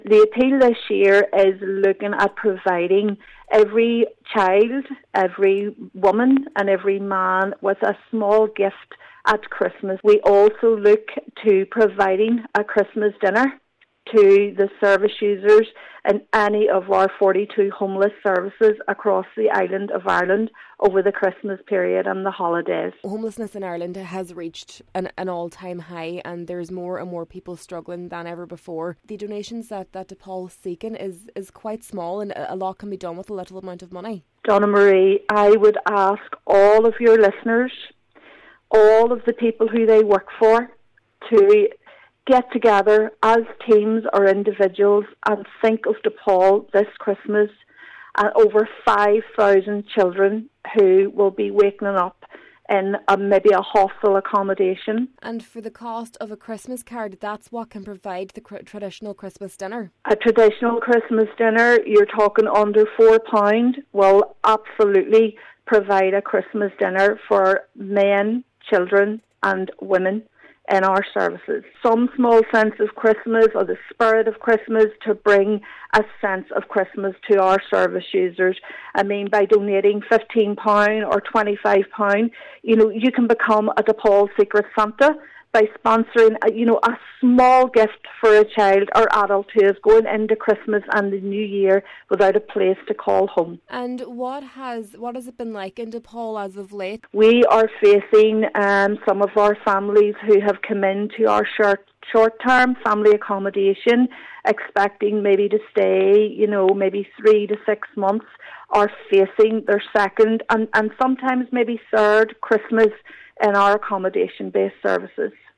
The appeal this year is looking at providing every child, every woman and every man with a small gift at Christmas. We also look to providing a Christmas dinner to the service users in any of our 42 homeless services across the island of Ireland over the Christmas period and the holidays. Homelessness in Ireland has reached an all-time high, and there's more and more people struggling than ever before. The donations that DePaul's seeking is quite small, and a lot can be done with a little amount of money. Donna Marie, I would ask all of your listeners, all of the people who they work for, to get together as teams or individuals and think of DePaul this Christmas and over 5,000 children who will be waking up in maybe a hostel accommodation. And for the cost of a Christmas card, that's what can provide the traditional Christmas dinner? A traditional Christmas dinner, you're talking under £4, will absolutely provide a Christmas dinner for men, children and women in our services. Some small sense of Christmas or the spirit of Christmas to bring a sense of Christmas to our service users. I mean, by donating £15 or £25, you can become a DePaul Secret Santa by sponsoring, a small gift for a child or adult who is going into Christmas and the New Year without a place to call home. And what has it been like in DePaul as of late? We are facing some of our families who have come into our short-term family accommodation, expecting maybe to stay, maybe 3 to 6 months, are facing their second and sometimes maybe third Christmas in our accommodation-based services.